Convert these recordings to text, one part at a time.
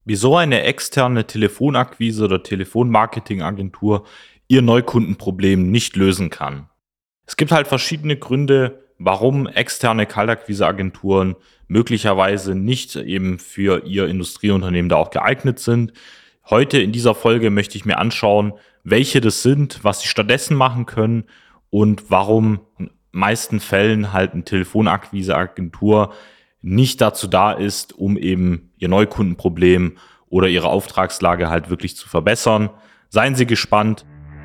Wieso eine externe Telefonakquise oder Telefonmarketingagentur ihr Neukundenproblem nicht lösen kann. Es gibt halt verschiedene Gründe, warum externe Kaltakquiseagenturen möglicherweise nicht eben für ihr Industrieunternehmen da auch geeignet sind. Heute in dieser Folge möchte ich mir anschauen, welche das sind, was sie stattdessen machen können und warum in meisten Fällen halt eine Telefonakquiseagentur nicht dazu da ist, um eben ihr Neukundenproblem oder ihre Auftragslage halt wirklich zu verbessern. Seien Sie gespannt.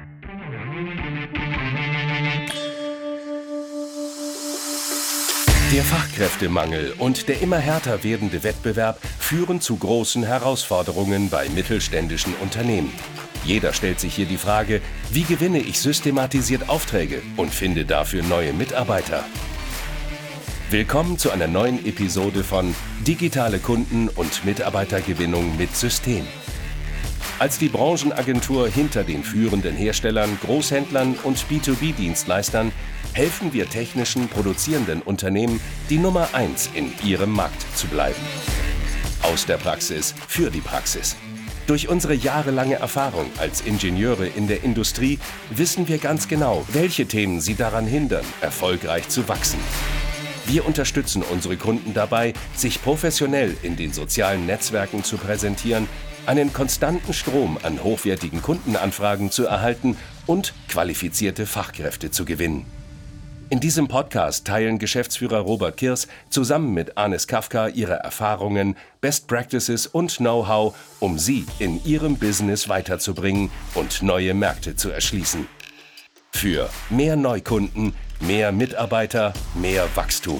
Der Fachkräftemangel und der immer härter werdende Wettbewerb führen zu großen Herausforderungen bei mittelständischen Unternehmen. Jeder stellt sich hier die Frage, wie gewinne ich systematisiert Aufträge und finde dafür neue Mitarbeiter? Willkommen zu einer neuen Episode von Digitale Kunden- und Mitarbeitergewinnung mit System. Als die Branchenagentur hinter den führenden Herstellern, Großhändlern und B2B-Dienstleistern helfen wir technischen, produzierenden Unternehmen, die Nummer 1 in ihrem Markt zu bleiben. Aus der Praxis für die Praxis. Durch unsere jahrelange Erfahrung als Ingenieure in der Industrie wissen wir ganz genau, welche Themen sie daran hindern, erfolgreich zu wachsen. Wir unterstützen unsere Kunden dabei, sich professionell in den sozialen Netzwerken zu präsentieren, einen konstanten Strom an hochwertigen Kundenanfragen zu erhalten und qualifizierte Fachkräfte zu gewinnen. In diesem Podcast teilen Geschäftsführer Robert Kirs zusammen mit Anis Kafka ihre Erfahrungen, Best Practices und Know-how, um Sie in Ihrem Business weiterzubringen und neue Märkte zu erschließen. Für mehr Neukunden, mehr Mitarbeiter, mehr Wachstum.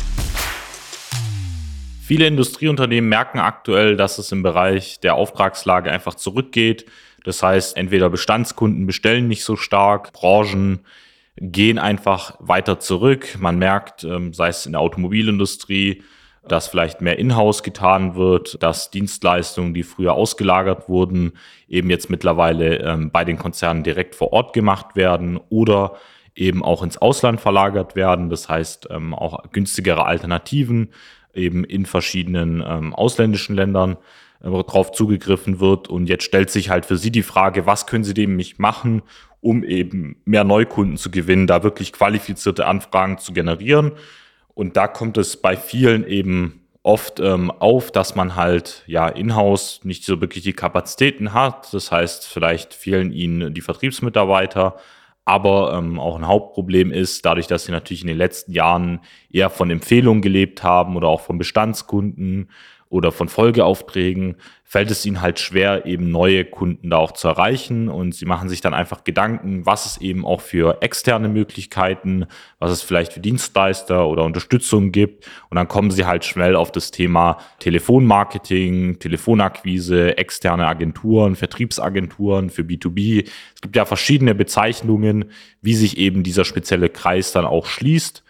Viele Industrieunternehmen merken aktuell, dass es im Bereich der Auftragslage einfach zurückgeht. Das heißt, entweder Bestandskunden bestellen nicht so stark, Branchen gehen einfach weiter zurück. Man merkt, sei es in der Automobilindustrie, dass vielleicht mehr in-house getan wird, dass Dienstleistungen, die früher ausgelagert wurden, eben jetzt mittlerweile bei den Konzernen direkt vor Ort gemacht werden oder eben auch ins Ausland verlagert werden. Das heißt, auch günstigere Alternativen eben in verschiedenen ausländischen Ländern darauf zugegriffen wird. Und jetzt stellt sich halt für Sie die Frage, was können Sie dem nicht machen, um eben mehr Neukunden zu gewinnen, da wirklich qualifizierte Anfragen zu generieren. Und da kommt es bei vielen eben oft auf, dass man halt ja in-house nicht so wirklich die Kapazitäten hat. Das heißt, vielleicht fehlen ihnen die Vertriebsmitarbeiter. Aber auch ein Hauptproblem ist, dadurch, dass sie natürlich in den letzten Jahren eher von Empfehlungen gelebt haben oder auch von Bestandskunden oder von Folgeaufträgen, fällt es ihnen halt schwer, eben neue Kunden da auch zu erreichen. Und sie machen sich dann einfach Gedanken, was es eben auch für externe Möglichkeiten, was es vielleicht für Dienstleister oder Unterstützung gibt. Und dann kommen sie halt schnell auf das Thema Telefonmarketing, Telefonakquise, externe Agenturen, Vertriebsagenturen für B2B. Es gibt ja verschiedene Bezeichnungen, wie sich eben dieser spezielle Kreis dann auch schließt.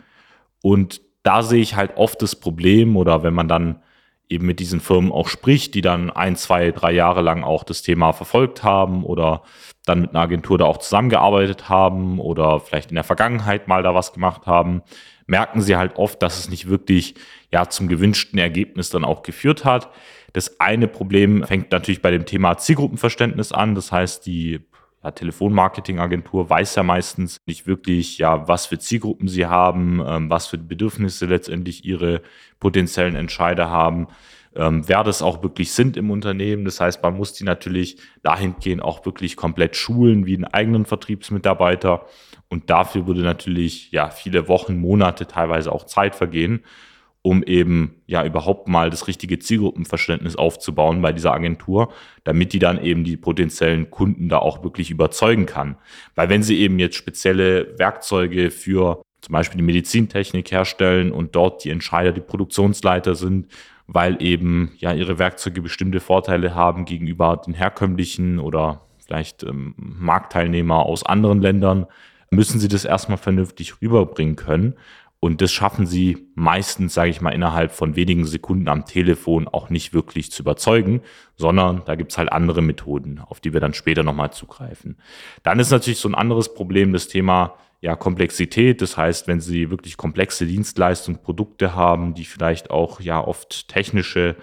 Und da sehe ich halt oft das Problem, oder wenn man dann eben mit diesen Firmen auch spricht, die dann 1, 2, 3 Jahre lang auch das Thema verfolgt haben oder dann mit einer Agentur da auch zusammengearbeitet haben oder vielleicht in der Vergangenheit mal da was gemacht haben, merken sie halt oft, dass es nicht wirklich zum gewünschten Ergebnis dann auch geführt hat. Das eine Problem fängt natürlich bei dem Thema Zielgruppenverständnis an. Das heißt, die Telefonmarketingagentur weiß ja meistens nicht wirklich, was für Zielgruppen sie haben, was für Bedürfnisse letztendlich ihre potenziellen Entscheider haben, wer das auch wirklich sind im Unternehmen. Das heißt, man muss die natürlich dahingehend auch wirklich komplett schulen, wie einen eigenen Vertriebsmitarbeiter. Und dafür würde natürlich viele Wochen, Monate, teilweise auch Zeit vergehen, um eben überhaupt mal das richtige Zielgruppenverständnis aufzubauen bei dieser Agentur, damit die dann eben die potenziellen Kunden da auch wirklich überzeugen kann. Weil wenn sie eben jetzt spezielle Werkzeuge für zum Beispiel die Medizintechnik herstellen und dort die Entscheider, die Produktionsleiter sind, weil eben ihre Werkzeuge bestimmte Vorteile haben gegenüber den herkömmlichen oder vielleicht Marktteilnehmer aus anderen Ländern, müssen sie das erstmal vernünftig rüberbringen können. Und das schaffen sie meistens, sage ich mal, innerhalb von wenigen Sekunden am Telefon auch nicht wirklich zu überzeugen, sondern da gibt es halt andere Methoden, auf die wir dann später nochmal zugreifen. Dann ist natürlich so ein anderes Problem das Thema Komplexität. Das heißt, wenn Sie wirklich komplexe Dienstleistungen, Produkte haben, die vielleicht auch oft technische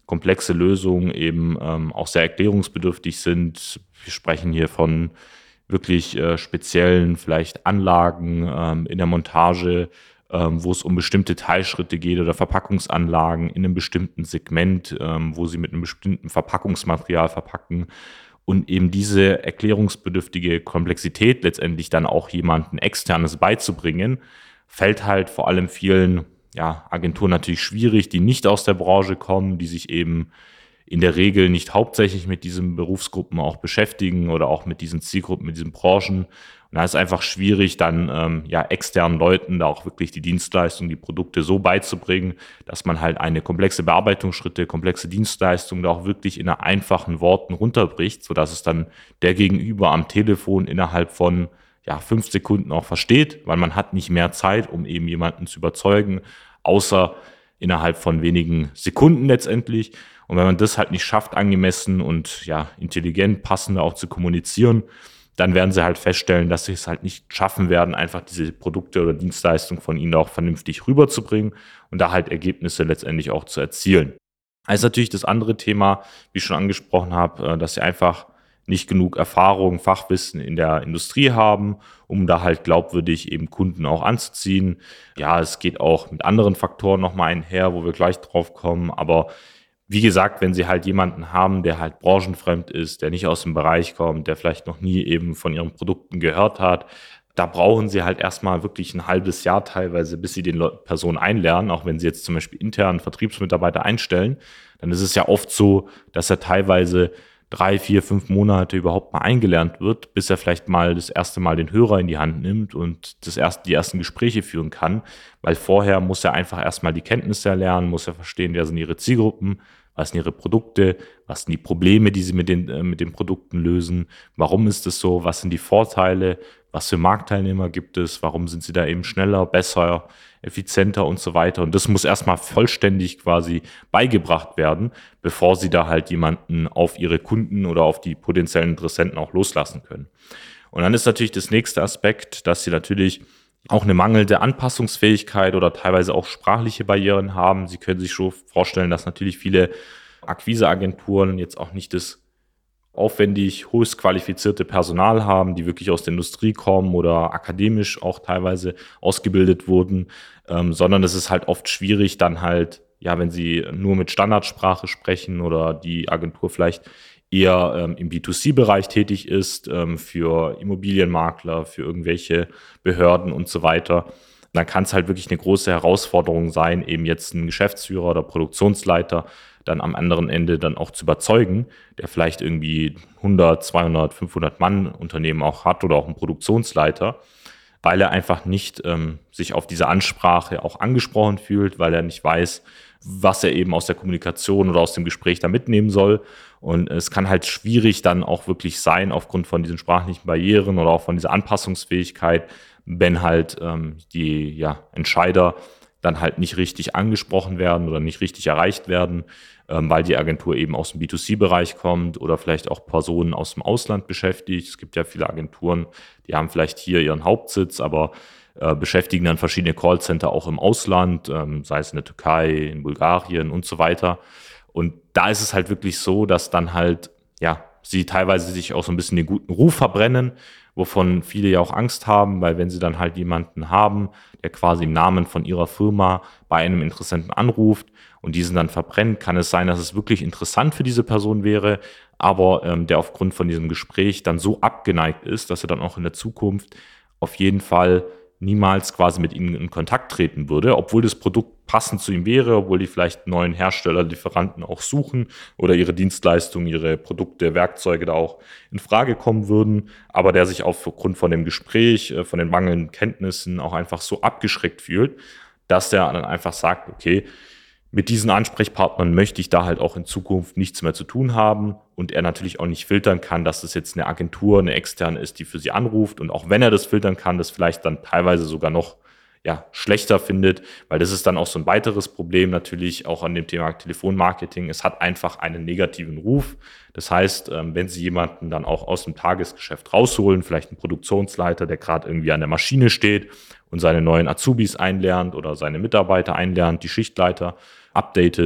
komplexe Lösungen eben auch sehr erklärungsbedürftig sind. Wir sprechen hier von wirklich speziellen vielleicht Anlagen in der Montage, wo es um bestimmte Teilschritte geht oder Verpackungsanlagen in einem bestimmten Segment, wo sie mit einem bestimmten Verpackungsmaterial verpacken. Und eben diese erklärungsbedürftige Komplexität letztendlich dann auch jemandem Externes beizubringen, fällt halt vor allem vielen Agenturen natürlich schwierig, die nicht aus der Branche kommen, die sich eben in der Regel nicht hauptsächlich mit diesen Berufsgruppen auch beschäftigen oder auch mit diesen Zielgruppen, mit diesen Branchen. Und da ist es einfach schwierig, dann externen Leuten da auch wirklich die Dienstleistung, die Produkte so beizubringen, dass man halt eine komplexe Bearbeitungsschritte, komplexe Dienstleistung da auch wirklich in einfachen Worten runterbricht, sodass es dann der Gegenüber am Telefon innerhalb von 5 Sekunden auch versteht, weil man hat nicht mehr Zeit, um eben jemanden zu überzeugen, außer innerhalb von wenigen Sekunden letztendlich. Und wenn man das halt nicht schafft, angemessen und intelligent, passend auch zu kommunizieren, dann werden sie halt feststellen, dass sie es halt nicht schaffen werden, einfach diese Produkte oder Dienstleistungen von ihnen auch vernünftig rüberzubringen und da halt Ergebnisse letztendlich auch zu erzielen. Das ist natürlich das andere Thema, wie ich schon angesprochen habe, dass sie einfach nicht genug Erfahrung, Fachwissen in der Industrie haben, um da halt glaubwürdig eben Kunden auch anzuziehen. Ja, es geht auch mit anderen Faktoren nochmal einher, wo wir gleich drauf kommen, aber wie gesagt, wenn sie halt jemanden haben, der halt branchenfremd ist, der nicht aus dem Bereich kommt, der vielleicht noch nie eben von ihren Produkten gehört hat, da brauchen sie halt erstmal wirklich ein halbes Jahr teilweise, bis sie den Personen einlernen. Auch wenn sie jetzt zum Beispiel internen Vertriebsmitarbeiter einstellen, dann ist es ja oft so, dass er teilweise 3, 4, 5 Monate überhaupt mal eingelernt wird, bis er vielleicht mal das erste Mal den Hörer in die Hand nimmt und die ersten Gespräche führen kann, weil vorher muss er einfach erstmal die Kenntnisse erlernen, muss er verstehen, wer sind ihre Zielgruppen, was sind ihre Produkte, was sind die Probleme, die sie mit den Produkten lösen, warum ist es so, was sind die Vorteile, was für Marktteilnehmer gibt es, warum sind sie da eben schneller, besser, effizienter und so weiter. Und das muss erstmal vollständig quasi beigebracht werden, bevor sie da halt jemanden auf ihre Kunden oder auf die potenziellen Interessenten auch loslassen können. Und dann ist natürlich das nächste Aspekt, dass sie natürlich auch eine mangelnde Anpassungsfähigkeit oder teilweise auch sprachliche Barrieren haben. Sie können sich schon vorstellen, dass natürlich viele Akquiseagenturen jetzt auch nicht das aufwendig, höchst qualifizierte Personal haben, die wirklich aus der Industrie kommen oder akademisch auch teilweise ausgebildet wurden, sondern es ist halt oft schwierig dann halt, wenn sie nur mit Standardsprache sprechen oder die Agentur vielleicht eher im B2C-Bereich tätig ist, für Immobilienmakler, für irgendwelche Behörden und so weiter. Dann kann es halt wirklich eine große Herausforderung sein, eben jetzt einen Geschäftsführer oder Produktionsleiter dann am anderen Ende dann auch zu überzeugen, der vielleicht irgendwie 100, 200, 500 Mann Unternehmen auch hat oder auch einen Produktionsleiter, weil er einfach nicht sich auf diese Ansprache auch angesprochen fühlt, weil er nicht weiß, was er eben aus der Kommunikation oder aus dem Gespräch da mitnehmen soll. Und es kann halt schwierig dann auch wirklich sein, aufgrund von diesen sprachlichen Barrieren oder auch von dieser Anpassungsfähigkeit, wenn halt die Entscheider dann halt nicht richtig angesprochen werden oder nicht richtig erreicht werden, weil die Agentur eben aus dem B2C-Bereich kommt oder vielleicht auch Personen aus dem Ausland beschäftigt. Es gibt ja viele Agenturen, die haben vielleicht hier ihren Hauptsitz, aber beschäftigen dann verschiedene Callcenter auch im Ausland, sei es in der Türkei, in Bulgarien und so weiter. Und da ist es halt wirklich so, dass dann halt, sie teilweise sich auch so ein bisschen den guten Ruf verbrennen, wovon viele ja auch Angst haben, weil wenn sie dann halt jemanden haben, der quasi im Namen von ihrer Firma bei einem Interessenten anruft und diesen dann verbrennt, kann es sein, dass es wirklich interessant für diese Person wäre, aber der aufgrund von diesem Gespräch dann so abgeneigt ist, dass er dann auch in der Zukunft auf jeden Fall niemals quasi mit ihnen in Kontakt treten würde, obwohl das Produkt passend zu ihm wäre, obwohl die vielleicht einen neuen Hersteller, Lieferanten auch suchen oder ihre Dienstleistungen, ihre Produkte, Werkzeuge da auch in Frage kommen würden, aber der sich aufgrund von dem Gespräch, von den mangelnden Kenntnissen auch einfach so abgeschreckt fühlt, dass der dann einfach sagt, okay, mit diesen Ansprechpartnern möchte ich da halt auch in Zukunft nichts mehr zu tun haben und er natürlich auch nicht filtern kann, dass das jetzt eine Agentur, eine externe ist, die für sie anruft und auch wenn er das filtern kann, das vielleicht dann teilweise sogar noch schlechter findet, weil das ist dann auch so ein weiteres Problem natürlich auch an dem Thema Telefonmarketing. Es hat einfach einen negativen Ruf. Das heißt, wenn Sie jemanden dann auch aus dem Tagesgeschäft rausholen, vielleicht einen Produktionsleiter, der gerade irgendwie an der Maschine steht und seine neuen Azubis einlernt oder seine Mitarbeiter einlernt, die Schichtleiter updatet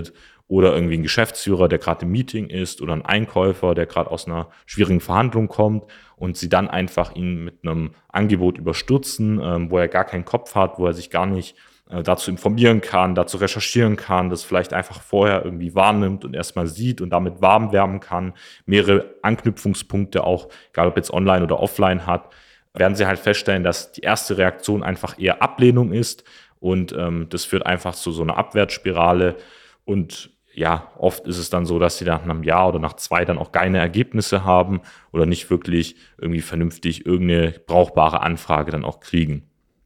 oder irgendwie ein Geschäftsführer, der gerade im Meeting ist oder ein Einkäufer, der gerade aus einer schwierigen Verhandlung kommt und sie dann einfach ihn mit einem Angebot überstürzen, wo er gar keinen Kopf hat, wo er sich gar nicht dazu informieren kann, dazu recherchieren kann, das vielleicht einfach vorher irgendwie wahrnimmt und erstmal sieht und damit warm werden kann, mehrere Anknüpfungspunkte auch, egal ob jetzt online oder offline hat, werden sie halt feststellen, dass die erste Reaktion einfach eher Ablehnung ist und das führt einfach zu so einer Abwärtsspirale und ja, oft ist es dann so, dass sie nach einem Jahr oder nach 2 dann auch keine Ergebnisse haben oder nicht wirklich irgendwie vernünftig irgendeine brauchbare Anfrage dann auch kriegen.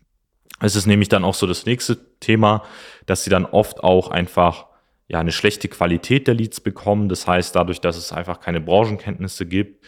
Es ist nämlich dann auch so das nächste Thema, dass sie dann oft auch einfach eine schlechte Qualität der Leads bekommen. Das heißt, dadurch, dass es einfach keine Branchenkenntnisse gibt,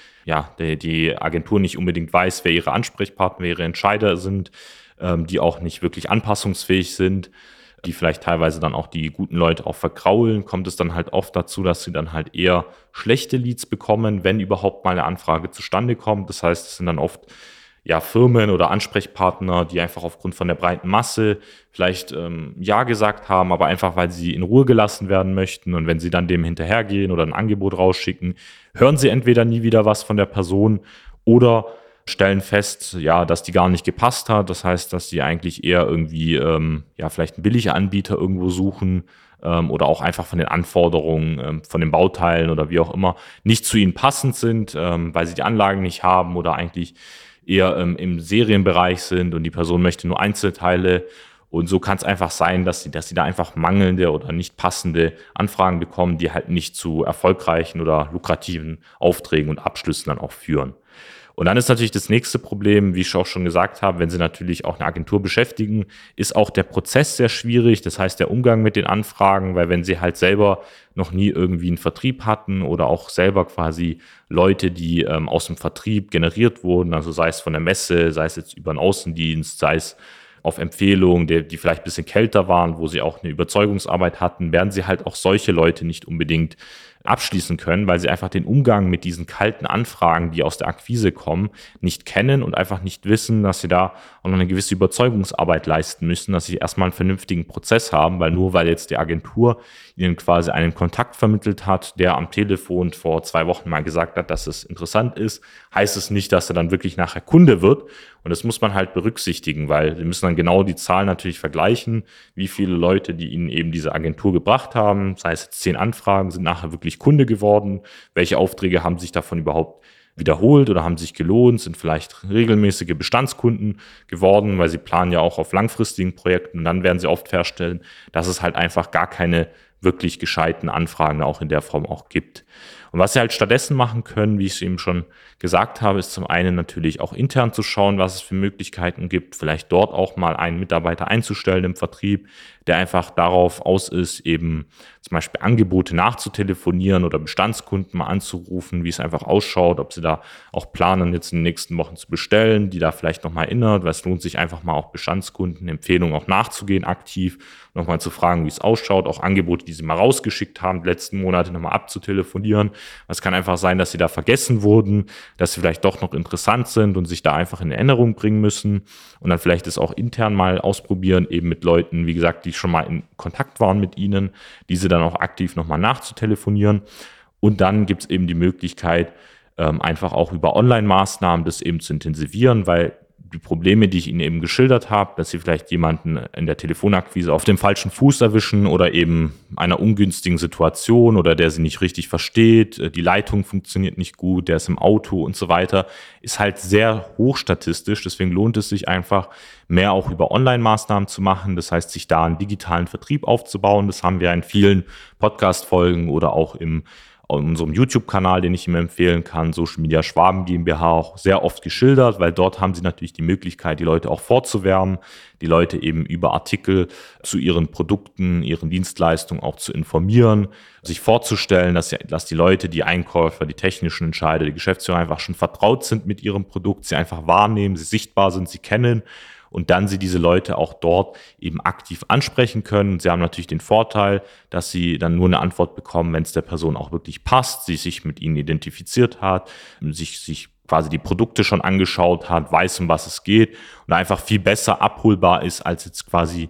die Agentur nicht unbedingt weiß, wer ihre Ansprechpartner, wer ihre Entscheider sind, die auch nicht wirklich anpassungsfähig sind, die vielleicht teilweise dann auch die guten Leute auch vergraulen, kommt es dann halt oft dazu, dass sie dann halt eher schlechte Leads bekommen, wenn überhaupt mal eine Anfrage zustande kommt. Das heißt, es sind dann oft Firmen oder Ansprechpartner, die einfach aufgrund von der breiten Masse vielleicht Ja gesagt haben, aber einfach, weil sie in Ruhe gelassen werden möchten. Und wenn sie dann dem hinterhergehen oder ein Angebot rausschicken, hören sie entweder nie wieder was von der Person oder stellen fest, dass die gar nicht gepasst hat. Das heißt, dass sie eigentlich eher irgendwie vielleicht einen billigen Anbieter irgendwo suchen oder auch einfach von den Anforderungen, von den Bauteilen oder wie auch immer nicht zu ihnen passend sind, weil sie die Anlagen nicht haben oder eigentlich eher im Serienbereich sind und die Person möchte nur Einzelteile. Und so kann es einfach sein, dass sie da einfach mangelnde oder nicht passende Anfragen bekommen, die halt nicht zu erfolgreichen oder lukrativen Aufträgen und Abschlüssen dann auch führen. Und dann ist natürlich das nächste Problem, wie ich auch schon gesagt habe, wenn Sie natürlich auch eine Agentur beschäftigen, ist auch der Prozess sehr schwierig. Das heißt, der Umgang mit den Anfragen, weil wenn Sie halt selber noch nie irgendwie einen Vertrieb hatten oder auch selber quasi Leute, die aus dem Vertrieb generiert wurden, also sei es von der Messe, sei es jetzt über einen Außendienst, sei es auf Empfehlung, die vielleicht ein bisschen kälter waren, wo sie auch eine Überzeugungsarbeit hatten, werden Sie halt auch solche Leute nicht unbedingt abschließen können, weil sie einfach den Umgang mit diesen kalten Anfragen, die aus der Akquise kommen, nicht kennen und einfach nicht wissen, dass sie da auch noch eine gewisse Überzeugungsarbeit leisten müssen, dass sie erstmal einen vernünftigen Prozess haben, weil jetzt die Agentur ihnen quasi einen Kontakt vermittelt hat, der am Telefon vor 2 Wochen mal gesagt hat, dass es interessant ist, heißt es nicht, dass er dann wirklich nachher Kunde wird. Und das muss man halt berücksichtigen, weil sie müssen dann genau die Zahlen natürlich vergleichen, wie viele Leute, die ihnen eben diese Agentur gebracht haben, sei es jetzt 10 Anfragen, sind nachher wirklich Kunde geworden, welche Aufträge haben sich davon überhaupt wiederholt oder haben sich gelohnt, sind vielleicht regelmäßige Bestandskunden geworden, weil sie planen ja auch auf langfristigen Projekten und dann werden sie oft feststellen, dass es halt einfach gar keine wirklich gescheiten Anfragen auch in der Form auch gibt. Und was sie halt stattdessen machen können, wie ich es eben schon gesagt habe, ist zum einen natürlich auch intern zu schauen, was es für Möglichkeiten gibt, vielleicht dort auch mal einen Mitarbeiter einzustellen im Vertrieb, der einfach darauf aus ist, eben zum Beispiel Angebote nachzutelefonieren oder Bestandskunden mal anzurufen, wie es einfach ausschaut, ob sie da auch planen, jetzt in den nächsten Wochen zu bestellen, die da vielleicht nochmal erinnert, weil es lohnt sich einfach mal auch Bestandskunden Empfehlungen auch nachzugehen, aktiv, nochmal zu fragen, wie es ausschaut, auch Angebote, die sie mal rausgeschickt haben, die letzten Monate nochmal abzutelefonieren. Es kann einfach sein, dass sie da vergessen wurden, dass sie vielleicht doch noch interessant sind und sich da einfach in Erinnerung bringen müssen und dann vielleicht es auch intern mal ausprobieren, eben mit Leuten, wie gesagt, die schon mal in Kontakt waren mit ihnen, diese dann auch aktiv nochmal nachzutelefonieren. Und dann gibt es eben die Möglichkeit, einfach auch über Online-Maßnahmen das eben zu intensivieren, weil die Probleme, die ich Ihnen eben geschildert habe, dass Sie vielleicht jemanden in der Telefonakquise auf dem falschen Fuß erwischen oder eben einer ungünstigen Situation oder der Sie nicht richtig versteht, die Leitung funktioniert nicht gut, der ist im Auto und so weiter, ist halt sehr hochstatistisch. Deswegen lohnt es sich einfach, mehr auch über Online-Maßnahmen zu machen. Das heißt, sich da einen digitalen Vertrieb aufzubauen. Das haben wir in vielen Podcast-Folgen oder auch in unserem YouTube-Kanal, den ich Ihnen empfehlen kann, Social Media Schwaben GmbH, auch sehr oft geschildert, weil dort haben Sie natürlich die Möglichkeit, die Leute auch vorzuwärmen, die Leute eben über Artikel zu ihren Produkten, ihren Dienstleistungen auch zu informieren, sich vorzustellen, dass die Leute, die Einkäufer, die technischen Entscheider, die Geschäftsführer einfach schon vertraut sind mit ihrem Produkt, sie einfach wahrnehmen, sie sichtbar sind, sie kennen und dann Sie diese Leute auch dort eben aktiv ansprechen können. Sie haben natürlich den Vorteil, dass Sie dann nur eine Antwort bekommen, wenn es der Person auch wirklich passt, sie sich mit Ihnen identifiziert hat, sich quasi die Produkte schon angeschaut hat, weiß, um was es geht und einfach viel besser abholbar ist als jetzt quasi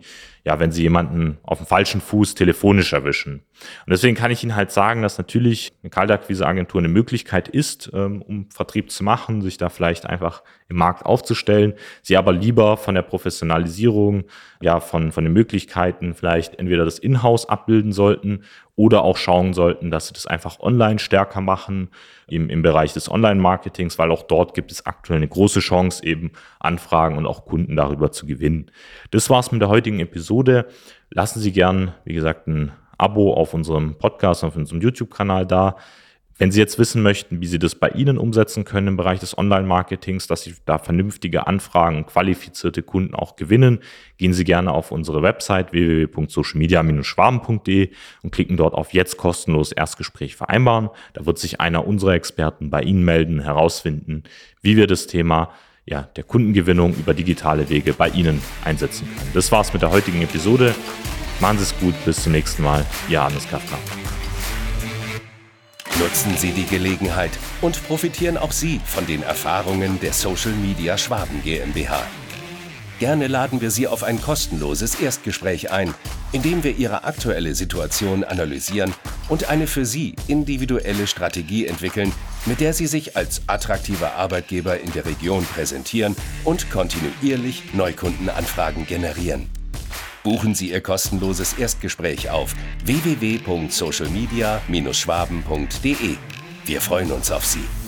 ja, wenn Sie jemanden auf dem falschen Fuß telefonisch erwischen. Und deswegen kann ich Ihnen halt sagen, dass natürlich eine Kaltakquise-Agentur eine Möglichkeit ist, um Vertrieb zu machen, sich da vielleicht einfach im Markt aufzustellen. Sie aber lieber von der Professionalisierung, ja, von den Möglichkeiten vielleicht entweder das Inhouse abbilden sollten oder auch schauen sollten, dass sie das einfach online stärker machen im Bereich des Online-Marketings, weil auch dort gibt es aktuell eine große Chance, eben Anfragen und auch Kunden darüber zu gewinnen. Das war's mit der heutigen Episode. Lassen Sie gern, wie gesagt, ein Abo auf unserem Podcast, auf unserem YouTube-Kanal da. Wenn Sie jetzt wissen möchten, wie Sie das bei Ihnen umsetzen können im Bereich des Online-Marketings, dass Sie da vernünftige Anfragen, qualifizierte Kunden auch gewinnen, gehen Sie gerne auf unsere Website www.socialmedia-schwaben.de und klicken dort auf Jetzt kostenlos Erstgespräch vereinbaren. Da wird sich einer unserer Experten bei Ihnen melden, herausfinden, wie wir das Thema der Kundengewinnung über digitale Wege bei Ihnen einsetzen können. Das war's mit der heutigen Episode. Machen Sie es gut, bis zum nächsten Mal. Ihr Hannes Kaffner. Nutzen Sie die Gelegenheit und profitieren auch Sie von den Erfahrungen der Social Media Schwaben GmbH. Gerne laden wir Sie auf ein kostenloses Erstgespräch ein, in dem wir Ihre aktuelle Situation analysieren und eine für Sie individuelle Strategie entwickeln, mit der Sie sich als attraktiver Arbeitgeber in der Region präsentieren und kontinuierlich Neukundenanfragen generieren. Buchen Sie Ihr kostenloses Erstgespräch auf www.socialmedia-schwaben.de. Wir freuen uns auf Sie.